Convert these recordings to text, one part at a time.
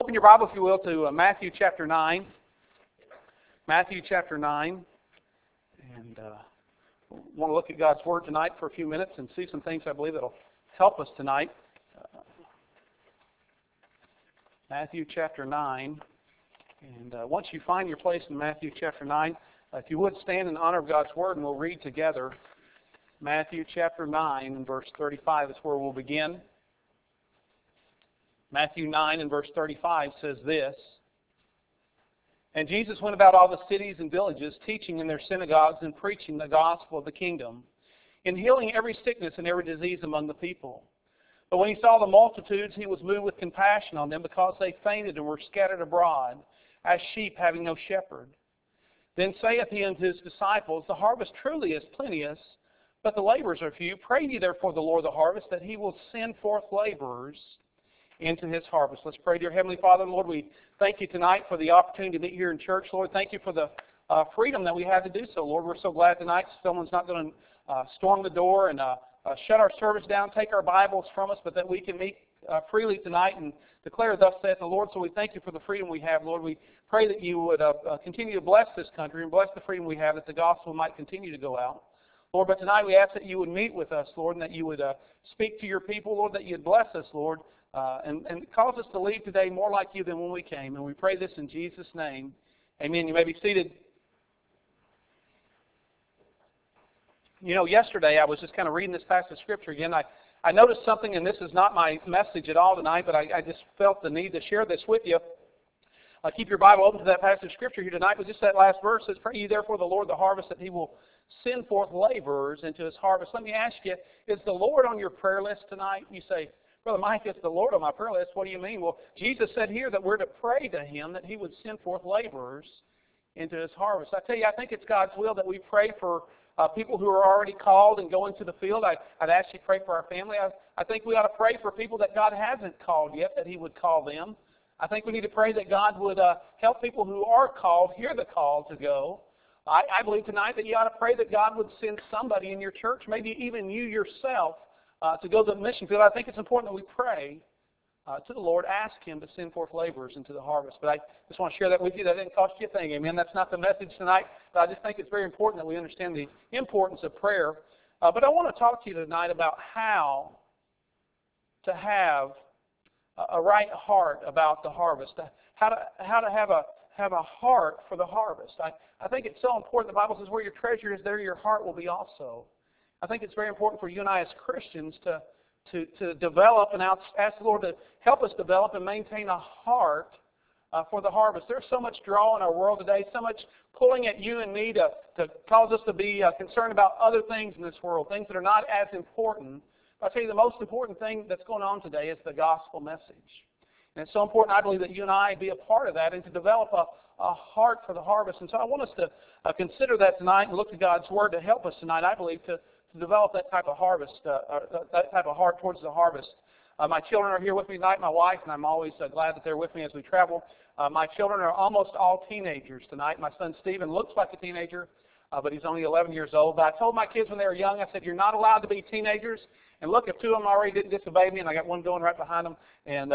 Open your Bible, if you will, to Matthew chapter 9. Matthew chapter 9. And want to look at God's Word tonight for a few minutes and see some things I believe that will help us tonight. Matthew chapter 9. And once you find your place in Matthew chapter 9, if you would stand in honor of God's Word and we'll read together. Matthew chapter 9 and verse 35 is where we'll begin. Matthew 9 and verse 35 says this, "And Jesus went about all the cities and villages, teaching in their synagogues and preaching the gospel of the kingdom, and healing every sickness and every disease among the people. But when he saw the multitudes, he was moved with compassion on them, because they fainted and were scattered abroad, as sheep having no shepherd. Then saith he unto his disciples, The harvest truly is plenteous, but the laborers are few. Pray ye therefore the Lord of the harvest, that he will send forth laborers into his harvest." Let's pray. Dear Heavenly Father, Lord, we thank you tonight for the opportunity to meet here in church. Lord, thank you for the freedom that we have to do so. Lord, we're so glad tonight someone's not going to storm the door and shut our service down, take our Bibles from us, but that we can meet freely tonight and declare, "Thus saith the Lord." So we thank you for the freedom we have, Lord. We pray that you would continue to bless this country and bless the freedom we have, that the gospel might continue to go out. Lord, but tonight we ask that you would meet with us, Lord, and that you would speak to your people, Lord, that you'd bless us, Lord, and cause us to leave today more like you than when we came. And we pray this in Jesus' name. Amen. You may be seated. You know, yesterday I was just kind of reading this passage of Scripture again. I noticed something, and this is not my message at all tonight, but I just felt the need to share this with you. Keep your Bible open to that passage of Scripture here tonight, but just that last verse says, "Pray ye therefore the Lord of the harvest, that he will send forth laborers into his harvest." Let me ask you, is the Lord on your prayer list tonight? You say, "Brother Mike, it's the Lord on my prayer list." What do you mean? Well, Jesus said here that we're to pray to him that he would send forth laborers into his harvest. I tell you, I think it's God's will that we pray for people who are already called and go into the field. I'd ask you to pray for our family. I think we ought to pray for people that God hasn't called yet, that he would call them. I think we need to pray that God would help people who are called hear the call to go. I believe tonight that you ought to pray that God would send somebody in your church, maybe even you yourself, to go to the mission field. I think it's important that we pray to the Lord, ask him to send forth laborers into the harvest. But I just want to share that with you. That didn't cost you a thing, amen. That's not the message tonight, but I just think it's very important that we understand the importance of prayer. But I want to talk to you tonight about how to have a right heart about the harvest, how to have a heart for the harvest. I think it's so important. The Bible says, "Where your treasure is, there your heart will be also." I think it's very important for you and I as Christians to develop and ask the Lord to help us develop and maintain a heart for the harvest. There's so much draw in our world today, so much pulling at you and me to cause us to be concerned about other things in this world, things that are not as important. But I'll tell you, the most important thing that's going on today is the gospel message. And it's so important, I believe, that you and I be a part of that and to develop a heart for the harvest. And so I want us to consider that tonight and look to God's Word to help us tonight, I believe, to develop that type of harvest, that type of heart towards the harvest. My children are here with me tonight, my wife, and I'm always glad that they're with me as we travel. My children are almost all teenagers tonight. My son Stephen looks like a teenager, but he's only 11 years old. But I told my kids when they were young, I said, "You're not allowed to be teenagers." And look, if two of them already didn't disobey me, and I got one going right behind them. And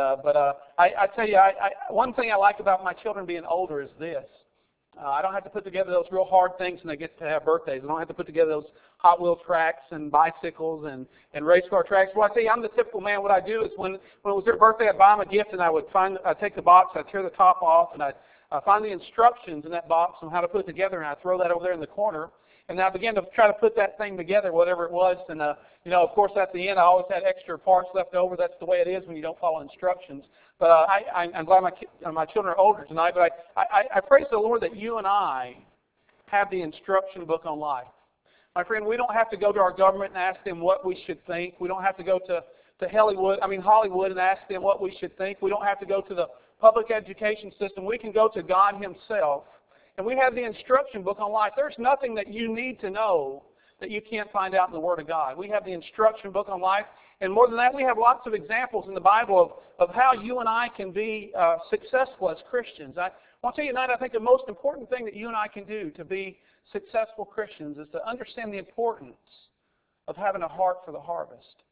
I tell you, one thing I like about my children being older is this. I don't have to put together those real hard things when they get to have birthdays. I don't have to put together those Hot Wheel tracks and bicycles and race car tracks. Well, I tell you, I'm the typical man. What I do is when it was their birthday, I'd buy them a gift, and I'd take the box, I'd tear the top off, and I'd find the instructions in that box on how to put it together, and I'd throw that over there in the corner. And I began to try to put that thing together, whatever it was. And, of course, at the end, I always had extra parts left over. That's the way it is when you don't follow instructions. But I'm glad my children are older tonight. But I praise the Lord that you and I have the instruction book on life. My friend, we don't have to go to our government and ask them what we should think. We don't have to go to Hollywood and ask them what we should think. We don't have to go to the public education system. We can go to God himself. And we have the instruction book on life. There's nothing that you need to know that you can't find out in the Word of God. We have the instruction book on life. And more than that, we have lots of examples in the Bible of how you and I can be successful as Christians. I want to tell you tonight, I think the most important thing that you and I can do to be successful Christians is to understand the importance of having a heart for the harvest.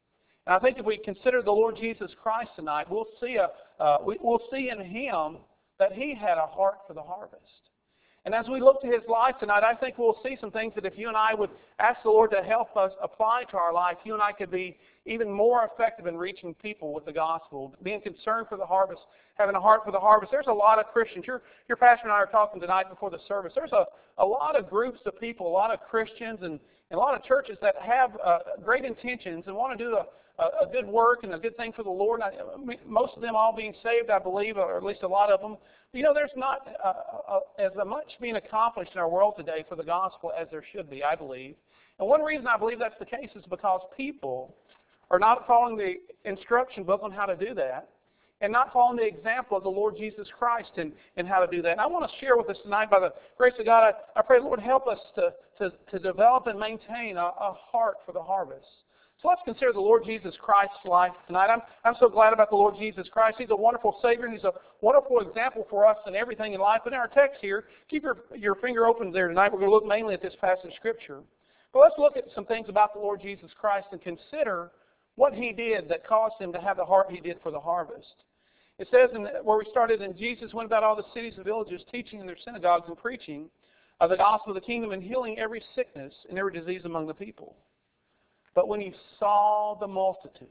And I think if we consider the Lord Jesus Christ tonight, we'll see in Him that He had a heart for the harvest. And as we look to His life tonight, I think we'll see some things that if you and I would ask the Lord to help us apply to our life, you and I could be even more effective in reaching people with the gospel, being concerned for the harvest, having a heart for the harvest. There's a lot of Christians. Your pastor and I are talking tonight before the service. There's a lot of groups of people, a lot of Christians and a lot of churches that have great intentions and want to do a good work and a good thing for the Lord. Most of them all being saved, I believe, or at least a lot of them. You know, there's not as much being accomplished in our world today for the gospel as there should be, I believe. And one reason I believe that's the case is because people are not following the instruction book on how to do that and not following the example of the Lord Jesus Christ in how to do that. And I want to share with us tonight, by the grace of God, I pray, Lord, help us to develop and maintain a heart for the harvest. So let's consider the Lord Jesus Christ's life tonight. I'm so glad about the Lord Jesus Christ. He's a wonderful Savior. He's a wonderful example for us in everything in life. But in our text here, keep your finger open there tonight. We're going to look mainly at this passage of Scripture. But let's look at some things about the Lord Jesus Christ and consider what He did that caused Him to have the heart He did for the harvest. It says where we started, and Jesus went about all the cities and villages, teaching in their synagogues and preaching of the gospel of the kingdom and healing every sickness and every disease among the people. But when He saw the multitude,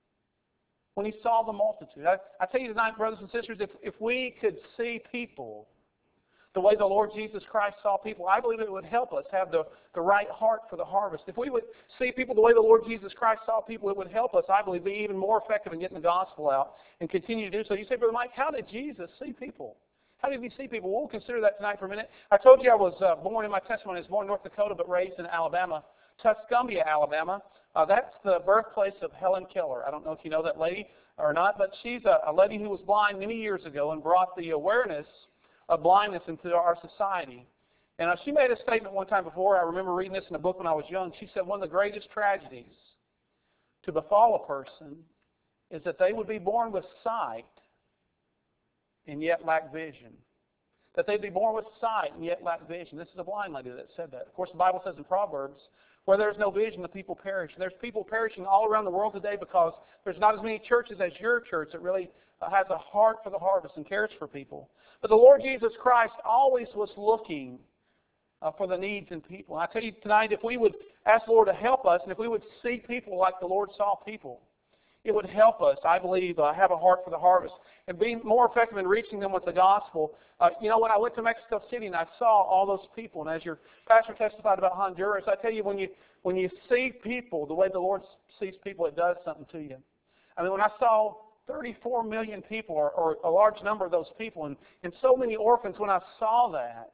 I tell you tonight, brothers and sisters, if we could see people the way the Lord Jesus Christ saw people, I believe it would help us have the right heart for the harvest. If we would see people the way the Lord Jesus Christ saw people, it would help us, I believe, be even more effective in getting the gospel out and continue to do so. You say, Brother Mike, how did Jesus see people? How did He see people? We'll consider that tonight for a minute. I told you I was born in my testimony. I was born in North Dakota but raised in Alabama, Tuscumbia, Alabama. That's the birthplace of Helen Keller. I don't know if you know that lady or not, but she's a lady who was blind many years ago and brought the awareness of blindness into our society. And she made a statement one time before. I remember reading this in a book when I was young. She said one of the greatest tragedies to befall a person is that they would be born with sight and yet lack vision. That they'd be born with sight and yet lack vision. This is a blind lady that said that. Of course, the Bible says in Proverbs, where there's no vision, the people perish. And there's people perishing all around the world today because there's not as many churches as your church that really has a heart for the harvest and cares for people. But the Lord Jesus Christ always was looking for the needs in people. And I tell you tonight, if we would ask the Lord to help us, and if we would see people like the Lord saw people, it would help us, I believe, have a heart for the harvest and be more effective in reaching them with the gospel. When I went to Mexico City and I saw all those people, and as your pastor testified about Honduras, I tell you, when you see people the way the Lord sees people, it does something to you. I mean, when I saw 34 million people, or a large number of those people, and so many orphans, when I saw that,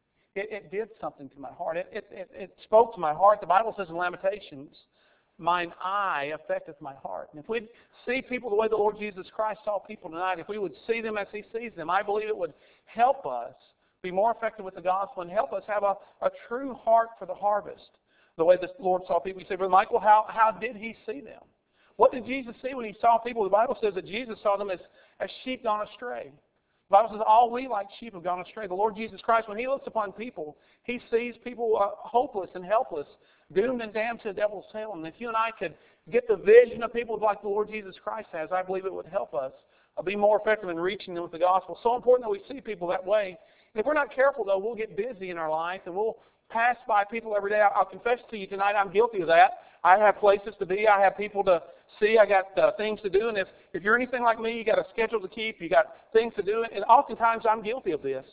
it did something to my heart. It spoke to my heart. The Bible says in Lamentations, mine eye affecteth my heart. And if we'd see people the way the Lord Jesus Christ saw people tonight, if we would see them as He sees them, I believe it would help us be more effective with the gospel and help us have a true heart for the harvest. The way the Lord saw people. You say, Brother Michael, how did He see them? What did Jesus see when He saw people? The Bible says that Jesus saw them as sheep gone astray. The Bible says all we like sheep have gone astray. The Lord Jesus Christ, when He looks upon people, He sees people hopeless and helpless, doomed and damned to the devil's hell. And if you and I could get the vision of people like the Lord Jesus Christ has, I believe it would help us be more effective in reaching them with the gospel. So important that we see people that way. And if we're not careful, though, we'll get busy in our life and we'll pass by people every day. I'll confess to you tonight, I'm guilty of that. I have places to be. I have people to see. I got things to do. And if you're anything like me, you got a schedule to keep. You got things to do. And oftentimes I'm guilty of this.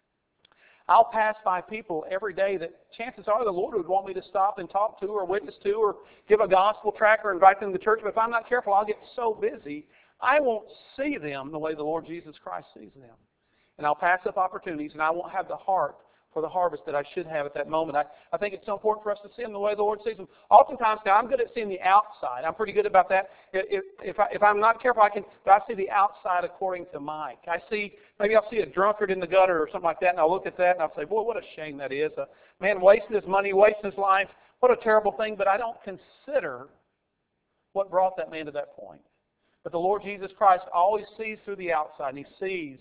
I'll pass by people every day that chances are the Lord would want me to stop and talk to or witness to or give a gospel tract or invite them to church. But if I'm not careful, I'll get so busy, I won't see them the way the Lord Jesus Christ sees them. And I'll pass up opportunities, and I won't have the heart for the harvest that I should have at that moment. I think it's so important for us to see them the way the Lord sees them. Oftentimes, now I'm good at seeing the outside. I'm pretty good about that. If I'm not careful, I see the outside according to Mike. Maybe I'll see a drunkard in the gutter or something like that, and I'll look at that and I'll say, boy, what a shame that is. A man wasting his money, wasting his life. What a terrible thing. But I don't consider what brought that man to that point. But the Lord Jesus Christ always sees through the outside, and He sees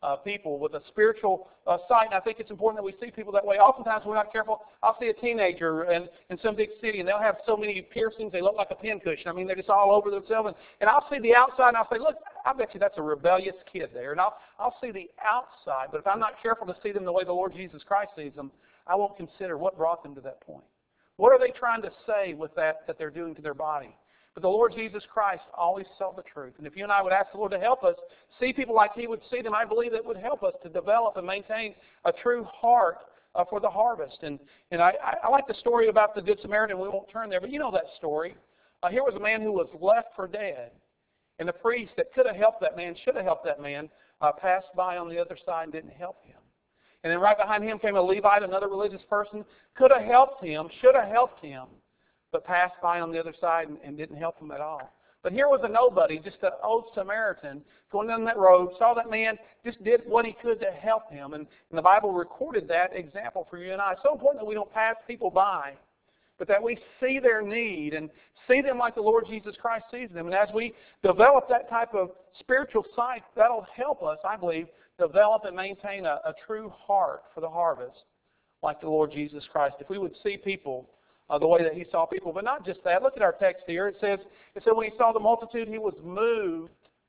people with a spiritual sight. And I think it's important that we see people that way. Oftentimes, we're not careful. I'll see a teenager in some big city, and they'll have so many piercings, they look like a pincushion. I mean, they're just all over themselves. And I'll see the outside, and I'll say, look, I bet you that's a rebellious kid there. And I'll see the outside, but if I'm not careful to see them the way the Lord Jesus Christ sees them, I won't consider what brought them to that point. What are they trying to say with that they're doing to their body? But the Lord Jesus Christ always saw the truth. And if you and I would ask the Lord to help us see people like He would see them, I believe that would help us to develop and maintain a true heart for the harvest. And I like the story about the Good Samaritan. We won't turn there, but you know that story. Here was a man who was left for dead. And the priest that could have helped that man, should have helped that man, passed by on the other side and didn't help him. And then right behind him came a Levite, another religious person, could have helped him, should have helped him, but passed by on the other side and didn't help him at all. But here was a nobody, just an old Samaritan, going down that road, saw that man, just did what he could to help him. And the Bible recorded that example for you and I. It's so important that we don't pass people by, but that we see their need and see them like the Lord Jesus Christ sees them. And as we develop that type of spiritual sight, that'll help us, I believe, develop and maintain a true heart for the harvest like the Lord Jesus Christ. If we would see people the way that He saw people. But not just that. Look at our text here. It said when He saw the multitude, He was moved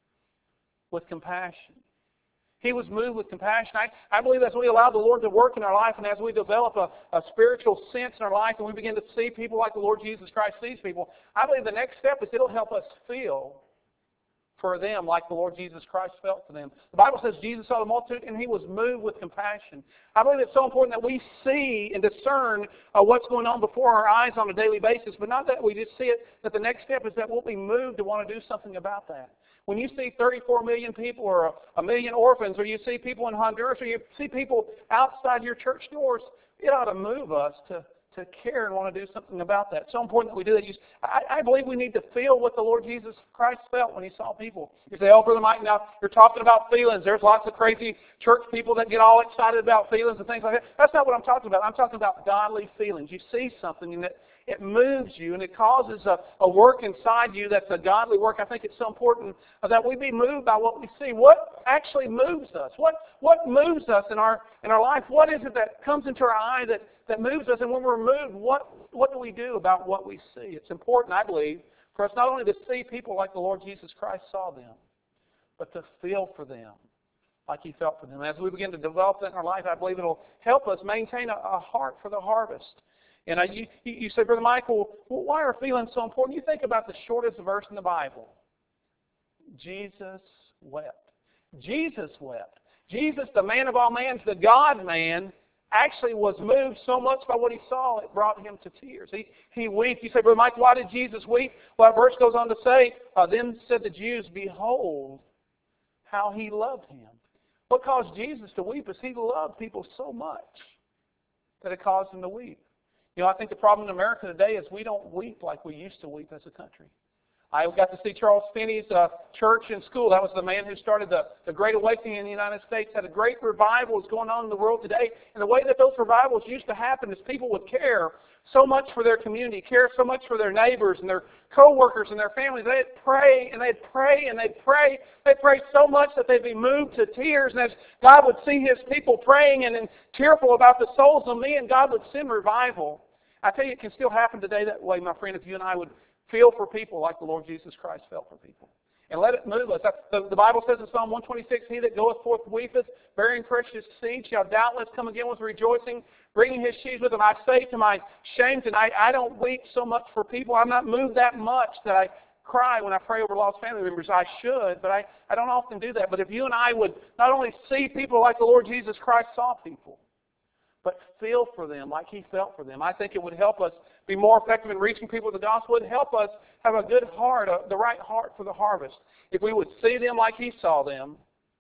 with compassion. He was moved with compassion. I believe as we allow the Lord to work in our life and as we develop a spiritual sense in our life and we begin to see people like the Lord Jesus Christ sees people, I believe the next step is it'll help us feel for them like the Lord Jesus Christ felt for them. The Bible says Jesus saw the multitude and He was moved with compassion. I believe it's so important that we see and discern what's going on before our eyes on a daily basis, but not that we just see it, that the next step is that we'll be moved to want to do something about that. When you see 34 million people or a million orphans, or you see people in Honduras, or you see people outside your church doors, it ought to move us to care and want to do something about that. It's so important that we do that. I believe we need to feel what the Lord Jesus Christ felt when He saw people. You say, oh, Brother Mike, now you're talking about feelings. There's lots of crazy church people that get all excited about feelings and things like that. That's not what I'm talking about. I'm talking about godly feelings. You see something and it moves you and it causes a work inside you that's a godly work. I think it's so important that we be moved by what we see. What actually moves us? What moves us in our life? What is it that comes into our eye that moves us? And when we're moved, what do we do about what we see? It's important, I believe, for us not only to see people like the Lord Jesus Christ saw them, but to feel for them like He felt for them. As we begin to develop that in our life, I believe it'll help us maintain a heart for the harvest. And you say, Brother Michael, why are feelings so important? You think about the shortest verse in the Bible. Jesus wept. Jesus wept. Jesus, the man of all men, the God-man, actually was moved so much by what He saw, it brought Him to tears. He wept. You say, Brother Mike, why did Jesus weep? Well, that verse goes on to say, then said the Jews, behold how He loved Him. What caused Jesus to weep is He loved people so much that it caused Him to weep. You know, I think the problem in America today is we don't weep like we used to weep as a country. I got to see Charles Finney's church and school. That was the man who started the Great Awakening in the United States. Had a great revival that's going on in the world today. And the way that those revivals used to happen is people would care so much for their community, care so much for their neighbors and their co-workers and their families. They'd pray and they'd pray and they'd pray. They'd pray so much that they'd be moved to tears. And as God would see His people praying and tearful about the souls of men, God would send revival. I tell you, it can still happen today that way, my friend, if you and I would feel for people like the Lord Jesus Christ felt for people. And let it move us. The Bible says in Psalm 126, He that goeth forth weepeth, bearing precious seed, shall doubtless come again with rejoicing, bringing his sheaves with him. I say to my shame tonight, I don't weep so much for people. I'm not moved that much that I cry when I pray over lost family members. I should, but I don't often do that. But if you and I would not only see people like the Lord Jesus Christ saw people, but feel for them like He felt for them, I think it would help us be more effective in reaching people with the gospel. It would help us have a good heart, the right heart for the harvest. If we would see them like He saw them,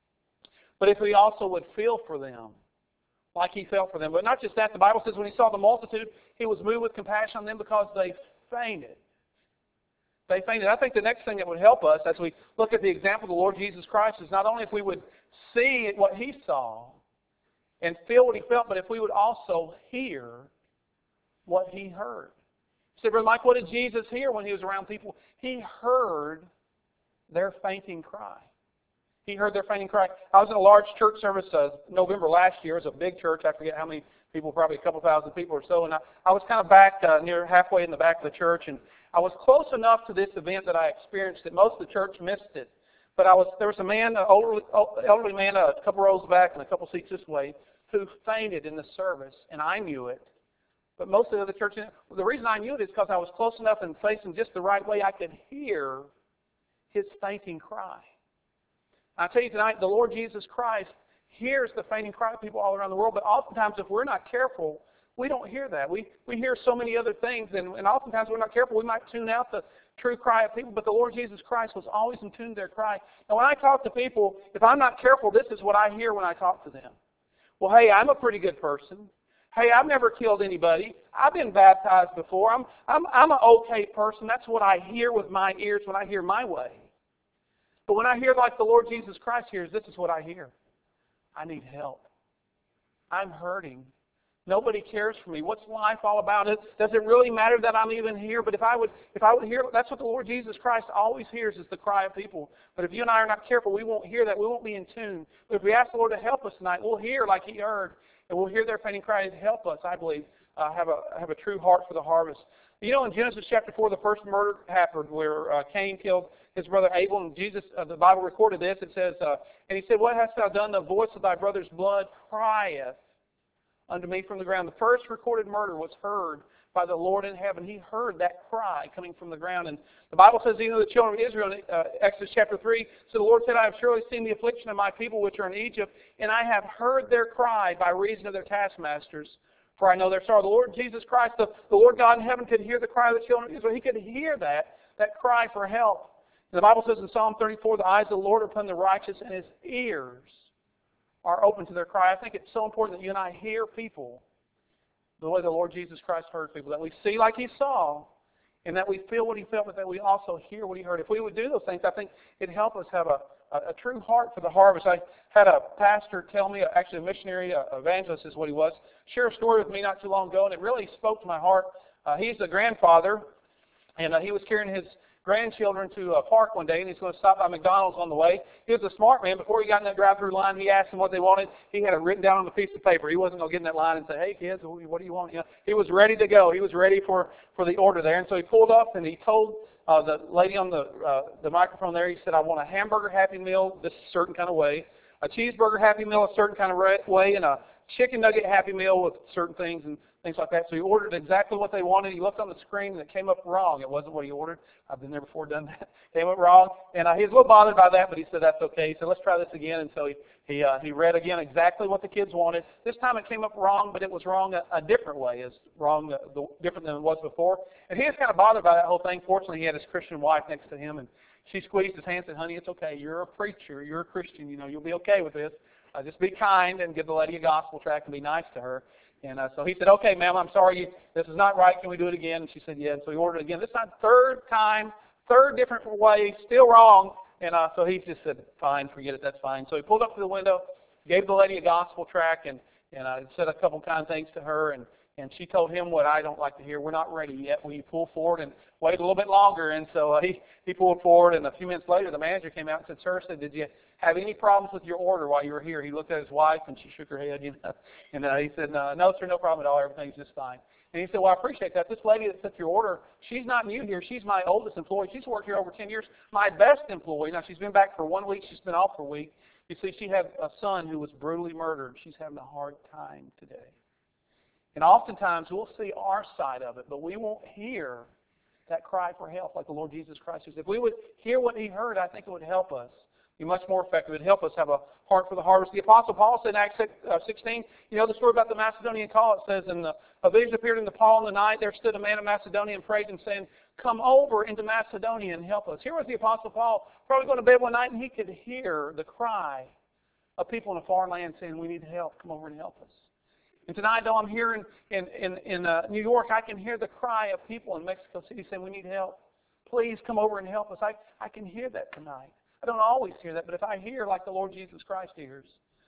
but if we also would feel for them like He felt for them. But not just that, the Bible says when He saw the multitude, He was moved with compassion on them because they fainted. They fainted. I think the next thing that would help us as we look at the example of the Lord Jesus Christ is not only if we would see what He saw and feel what He felt, but if we would also hear what He heard. You say, Brother Mike, what did Jesus hear when He was around people? He heard their fainting cry. He heard their fainting cry. I was in a large church service November last year. It was a big church. I forget how many people, probably a couple thousand people or so. And I was kind of back near halfway in the back of the church. And I was close enough to this event that I experienced that most of the church missed it. But there was a man, an elderly man, a couple rows back and a couple seats this way, who fainted in the service. And I knew it. But most of the other church, the reason I knew it is because I was close enough and facing just the right way. I could hear his fainting cry. I tell you tonight, the Lord Jesus Christ hears the fainting cry of people all around the world, but oftentimes if we're not careful, we don't hear that. We hear so many other things, and oftentimes we're not careful. We might tune out the true cry of people, but the Lord Jesus Christ was always in tune to their cry. And when I talk to people, if I'm not careful, this is what I hear when I talk to them. Well, hey, I'm a pretty good person. Hey, I've never killed anybody. I've been baptized before. I'm an okay person. That's what I hear with my ears when I hear my way. But when I hear like the Lord Jesus Christ hears, this is what I hear. I need help. I'm hurting. Nobody cares for me. What's life all about? Does it really matter that I'm even here? But if I would hear, that's what the Lord Jesus Christ always hears, is the cry of people. But if you and I are not careful, we won't hear that. We won't be in tune. But if we ask the Lord to help us tonight, we'll hear like He heard, and we'll hear their fainting cry and help us, I believe, have a true heart for the harvest. You know, in Genesis chapter 4, the first murder happened where Cain killed his brother Abel, and Jesus, the Bible recorded this. It says, and he said, "What hast thou done? The voice of thy brother's blood crieth unto me from the ground." The first recorded murder was heard by the Lord in heaven. He heard that cry coming from the ground. And the Bible says, even the children of Israel, in Exodus chapter 3, so the Lord said, "I have surely seen the affliction of my people which are in Egypt, and I have heard their cry by reason of their taskmasters. For I know their sorrow." The Lord Jesus Christ, the Lord God in heaven, could hear the cry of the children of Israel. He could hear that cry for help. And the Bible says in Psalm 34, "The eyes of the Lord are upon the righteous, and His ears are open to their cry." I think it's so important that you and I hear people the way the Lord Jesus Christ heard people, that we see like He saw, and that we feel what He felt, but that we also hear what He heard. If we would do those things, I think it'd help us have a true heart for the harvest. I had a pastor tell me, actually a missionary, evangelist is what he was, share a story with me not too long ago, and it really spoke to my heart. He's a grandfather, and he was carrying his grandchildren to a park one day, and he's going to stop by McDonald's on the way. He was a smart man. Before he got in that drive-through line, he asked them what they wanted. He had it written down on a piece of paper. He wasn't going to get in that line and say, "Hey, kids, what do you want?" You know, he was ready to go. He was ready for the order there. And so he pulled up, and he told the lady on the microphone there, he said, "I want a hamburger Happy Meal this certain kind of way, a cheeseburger Happy Meal a certain kind of way, and a chicken nugget Happy Meal with certain things," and things like that. So he ordered exactly what they wanted. He looked on the screen, and it came up wrong. It wasn't what he ordered. I've been there before, done that. Came up wrong. And he was a little bothered by that, but he said, "That's okay." He said, "Let's try this again." And so he read again exactly what the kids wanted. This time it came up wrong, but it was wrong a different way. It's wrong, different than it was before. And he was kind of bothered by that whole thing. Fortunately, he had his Christian wife next to him, and she squeezed his hand and said, "Honey, it's okay. You're a preacher. You're a Christian. You know, you'll be okay with this. Just be kind and give the lady a gospel tract and be nice to her." And so he said, "Okay, ma'am, I'm sorry. This is not right. Can we do it again?" And she said, "Yeah." And so he ordered it again. This time, third time, third different way, still wrong. And so he just said, "Fine, forget it. That's fine." So he pulled up to the window, gave the lady a gospel tract, and said a couple kind things to her. And she told him what I don't like to hear: "We're not ready yet. Will you pull forward and wait a little bit longer?" And so he pulled forward, and a few minutes later, the manager came out and said, "Sir," said, "did you have any problems with your order while you were here?" He looked at his wife, and she shook her head, and he said, "No, sir, no problem at all. Everything's just fine." And he said, "Well, I appreciate that. This lady that took your order, she's not new here. She's my oldest employee. She's worked here over 10 years. My best employee. Now, she's been back for 1 week. She's been off for a week. You see, she had a son who was brutally murdered. She's having a hard time today." And oftentimes we'll see our side of it, but we won't hear that cry for help like the Lord Jesus Christ is. If we would hear what He heard, I think it would help us be much more effective. It would help us have a heart for the harvest. The Apostle Paul said in Acts 16, you know the story about the Macedonian call. It says, "And a vision appeared unto Paul in the night. There stood a man of Macedonia and prayed and saying, 'Come over into Macedonia and help us.'" Here was the Apostle Paul probably going to bed one night, and he could hear the cry of people in a foreign land saying, "We need help. Come over and help us." And tonight, though I'm here in New York, I can hear the cry of people in Mexico City saying, "We need help. Please come over and help us." I can hear that tonight. I don't always hear that, but if I hear like the Lord Jesus Christ hears,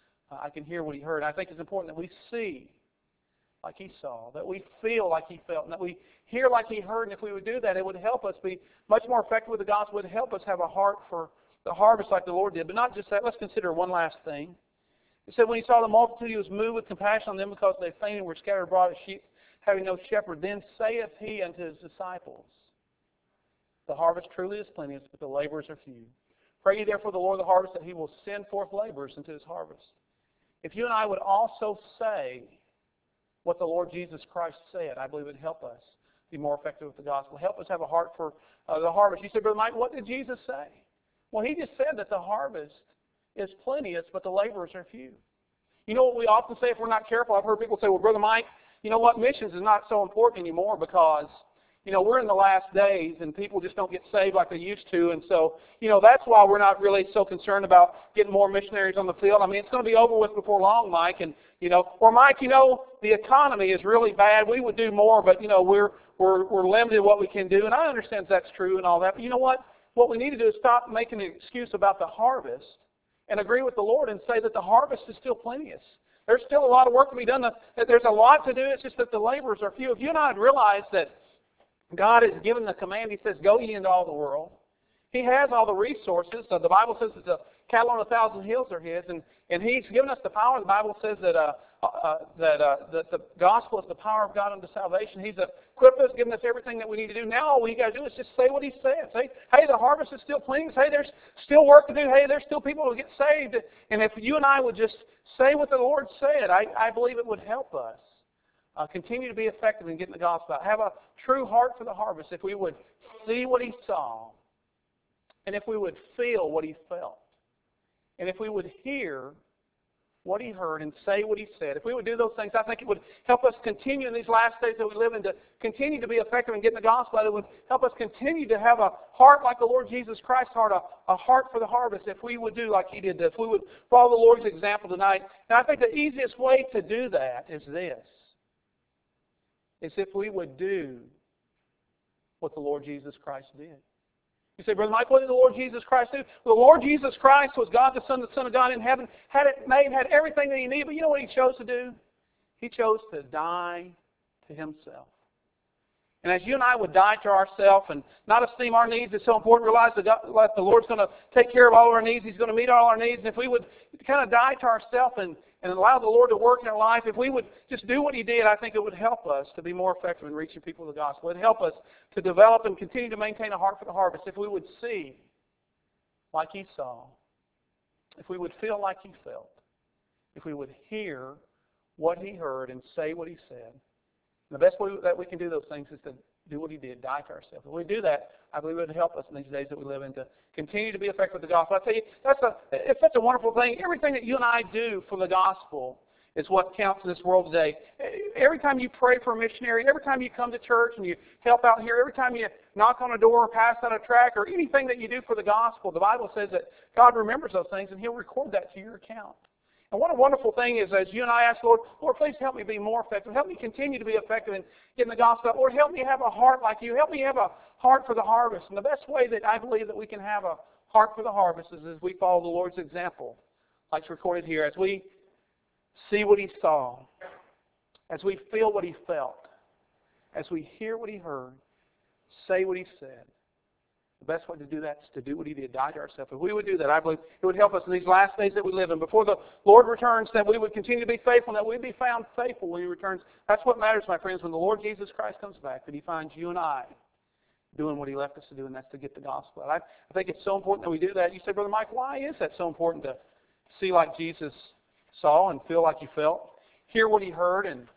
I can hear what He heard. I think it's important that we see like He saw, that we feel like He felt, and that we hear like He heard. And if we would do that, it would help us be much more effective with the gospel. It would help us have a heart for the harvest like the Lord did. But not just that. Let's consider one last thing. He said, when he saw the multitude, he was moved with compassion on them because they fainted and were scattered abroad as sheep, having no shepherd. Then saith he unto his disciples, the harvest truly is plenteous, but the laborers are few. Pray ye therefore the Lord of the harvest that he will send forth laborers into his harvest. If you and I would also say what the Lord Jesus Christ said, I believe it would help us be more effective with the gospel. Help us have a heart for the harvest. You said, Brother Mike, what did Jesus say? Well, he just said that the harvest is plenteous, but the laborers are few. You know what we often say if we're not careful? I've heard people say, well, Brother Mike, you know what? Missions is not so important anymore because, you know, we're in the last days and people just don't get saved like they used to. And so, you know, that's why we're not really so concerned about getting more missionaries on the field. I mean, it's going to be over with before long, Mike. And, you know, or Mike, you know, the economy is really bad. We would do more, but, you know, we're limited in what we can do. And I understand that's true and all that. But you know what? What we need to do is stop making an excuse about the harvest and agree with the Lord and say that the harvest is still plenteous. There's still a lot of work to be done. There's a lot to do. It's just that the laborers are few. If you and I had realized that God has given the command, He says, go ye into all the world. He has all the resources. So the Bible says that the cattle on 1,000 hills are His, and He's given us the power. The Bible says that the gospel is the power of God unto salvation. He's equipped us, given us everything that we need to do. Now all we got to do is just say what He said. Say, hey, the harvest is still plenty. Hey, there's still work to do. Hey, there's still people to get saved. And if you and I would just say what the Lord said, I believe it would help us. Continue to be effective in getting the gospel out. Have a true heart for the harvest. If we would see what He saw, and if we would feel what He felt, and if we would hear what He heard and say what He said, if we would do those things, I think it would help us continue in these last days that we live in to continue to be effective in getting the gospel out. It would help us continue to have a heart like the Lord Jesus Christ's heart, a heart for the harvest, if we would do like He did, if we would follow the Lord's example tonight. And I think the easiest way to do that is this. Is if we would do what the Lord Jesus Christ did. You say, Brother Mike, what did the Lord Jesus Christ do? Well, the Lord Jesus Christ was God the Son of God in heaven, had it made, had everything that He needed, but you know what He chose to do? He chose to die to Himself. And as you and I would die to ourselves and not esteem our needs as so important, realize that the Lord's going to take care of all our needs, He's going to meet all our needs, and if we would kind of die to ourselves and allow the Lord to work in our life, if we would just do what He did, I think it would help us to be more effective in reaching people with the gospel. It would help us to develop and continue to maintain a heart for the harvest. If we would see like He saw, if we would feel like He felt, if we would hear what He heard and say what He said. And the best way that we can do those things is to do what He did, die to ourselves. If we do that, I believe it would help us in these days that we live in to continue to be effective with the gospel. I tell you, it's such a wonderful thing. Everything that you and I do for the gospel is what counts in this world today. Every time you pray for a missionary, every time you come to church and you help out here, every time you knock on a door or pass out a tract or anything that you do for the gospel, the Bible says that God remembers those things and He'll record that to your account. And what a wonderful thing is as you and I ask the Lord, Lord, please help me be more effective. Help me continue to be effective in getting the gospel out. Lord, help me have a heart like You. Help me have a heart for the harvest. And the best way that I believe that we can have a heart for the harvest is as we follow the Lord's example, like it's recorded here, as we see what He saw, as we feel what He felt, as we hear what He heard, say what He said. The best way to do that is to do what He did, die to ourselves. If we would do that, I believe it would help us in these last days that we live in. Before the Lord returns, that we would continue to be faithful, and that we'd be found faithful when He returns. That's what matters, my friends, when the Lord Jesus Christ comes back, that He finds you and I doing what He left us to do, and that's to get the gospel out. I think it's so important that we do that. You say, Brother Mike, why is that so important to see like Jesus saw and feel like He felt, hear what He heard, and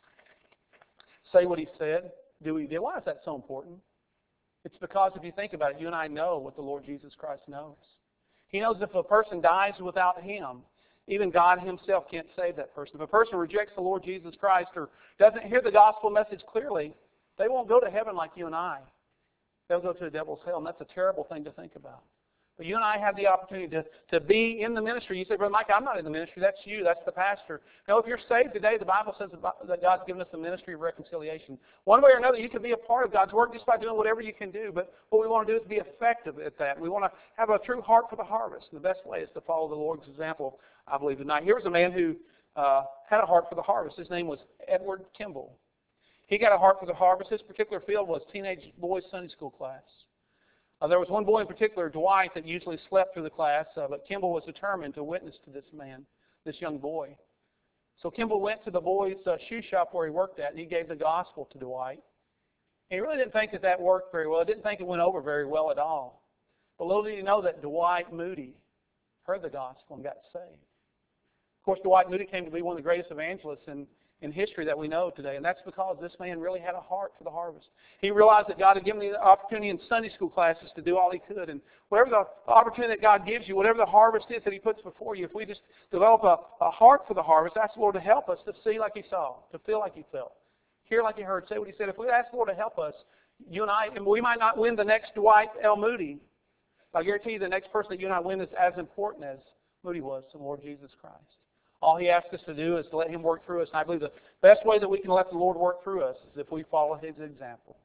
say what He said, do what He did? Why is that so important? It's because if you think about it, you and I know what the Lord Jesus Christ knows. He knows if a person dies without Him, even God Himself can't save that person. If a person rejects the Lord Jesus Christ or doesn't hear the gospel message clearly, they won't go to heaven like you and I. They'll go to the devil's hell, and that's a terrible thing to think about. But you and I have the opportunity to be in the ministry. You say, Brother Mike, I'm not in the ministry. That's you. That's the pastor. No, if you're saved today, the Bible says that God's given us the ministry of reconciliation. One way or another, you can be a part of God's work just by doing whatever you can do. But what we want to do is be effective at that. We want to have a true heart for the harvest. And the best way is to follow the Lord's example, I believe, tonight. Here was a man who had a heart for the harvest. His name was Edward Kimball. He got a heart for the harvest. His particular field was teenage boys' Sunday school class. There was one boy in particular, Dwight, that usually slept through the class, but Kimball was determined to witness to this man, this young boy. So Kimball went to the boy's shoe shop where he worked at, and he gave the gospel to Dwight. And he really didn't think that that worked very well. He didn't think it went over very well at all. But little did he know that Dwight Moody heard the gospel and got saved. Of course, Dwight Moody came to be one of the greatest evangelists in history that we know today, and that's because this man really had a heart for the harvest. He realized that God had given him the opportunity in Sunday school classes to do all he could, and whatever the opportunity that God gives you, whatever the harvest is that He puts before you, if we just develop a heart for the harvest, ask the Lord to help us to see like He saw, to feel like He felt, hear like He heard, say what He said. If we ask the Lord to help us, you and I, and we might not win the next Dwight L. Moody, but I guarantee you the next person that you and I win is as important as Moody was to the Lord Jesus Christ. All He asks us to do is to let Him work through us. And I believe the best way that we can let the Lord work through us is if we follow His example.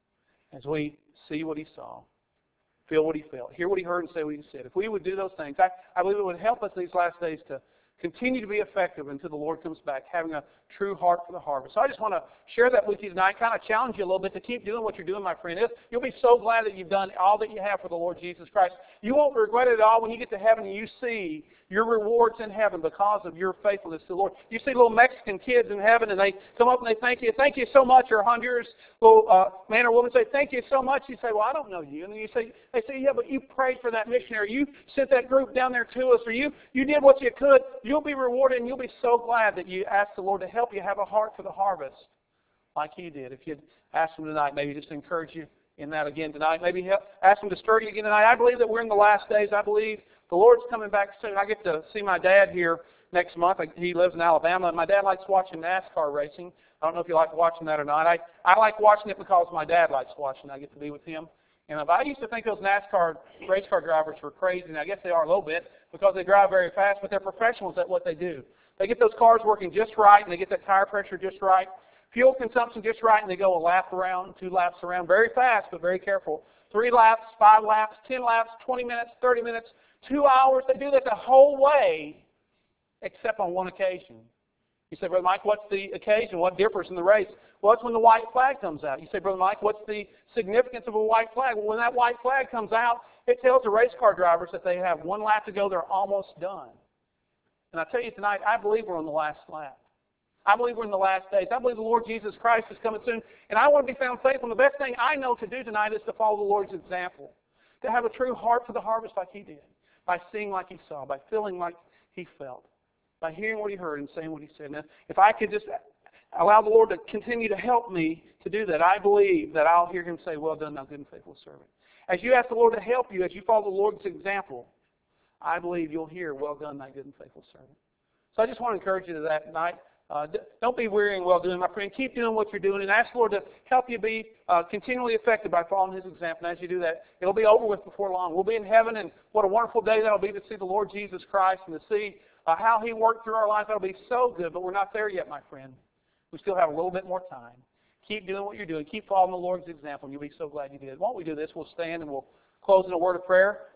As we see what He saw, feel what He felt, hear what He heard, and say what He said. If we would do those things, I believe it would help us these last days to continue to be effective until the Lord comes back, having a true heart for the harvest. So I just want to share that with you tonight, kind of challenge you a little bit to keep doing what you're doing, my friend. You'll be so glad that you've done all that you have for the Lord Jesus Christ. You won't regret it at all when you get to heaven and you see your rewards in heaven because of your faithfulness to the Lord. You see little Mexican kids in heaven and they come up and they thank you so much, or Honduras little man or woman say, thank you so much. You say, well, I don't know you. And then they say, yeah, but you prayed for that missionary. You sent that group down there to us, or you did what you could. You'll be rewarded, and you'll be so glad that you asked the Lord to help you have a heart for the harvest like He did. If you'd ask Him tonight, maybe just encourage you in that again tonight. Maybe ask Him to stir you again tonight. I believe that we're in the last days. I believe the Lord's coming back soon. I get to see my dad here next month. He lives in Alabama, and my dad likes watching NASCAR racing. I don't know if you like watching that or not. I like watching it because my dad likes watching it. I get to be with him. And I used to think those NASCAR race car drivers were crazy, and I guess they are a little bit because they drive very fast, but they're professionals at what they do. They get those cars working just right, and they get that tire pressure just right, fuel consumption just right, and they go a lap around, 2 laps around, very fast, but very careful. 3 laps, 5 laps, 10 laps, 20 minutes, 30 minutes, 2 hours. They do that the whole way, except on one occasion. You say, Brother Mike, what's the occasion? What differs in the race? Well, it's when the white flag comes out. You say, Brother Mike, what's the significance of a white flag? Well, when that white flag comes out, it tells the race car drivers that they have 1 lap to go. They're almost done. And I tell you tonight, I believe we're on the last lap. I believe we're in the last days. I believe the Lord Jesus Christ is coming soon. And I want to be found faithful. And the best thing I know to do tonight is to follow the Lord's example. To have a true heart for the harvest like He did. By seeing like He saw. By feeling like He felt. By hearing what He heard and saying what He said. Now, if I could just allow the Lord to continue to help me to do that, I believe that I'll hear Him say, well done, thou good and faithful servant. As you ask the Lord to help you, as you follow the Lord's example, I believe you'll hear, well done, thy good and faithful servant. So I just want to encourage you to that tonight. Don't be weary in well-doing, my friend. Keep doing what you're doing, and ask the Lord to help you be continually effective by following His example. And as you do that, it'll be over with before long. We'll be in heaven, and what a wonderful day that'll be to see the Lord Jesus Christ and to see how He worked through our life. That'll be so good, but we're not there yet, my friend. We still have a little bit more time. Keep doing what you're doing. Keep following the Lord's example, and you'll be so glad you did. Why don't we do this? We'll stand, and we'll close in a word of prayer.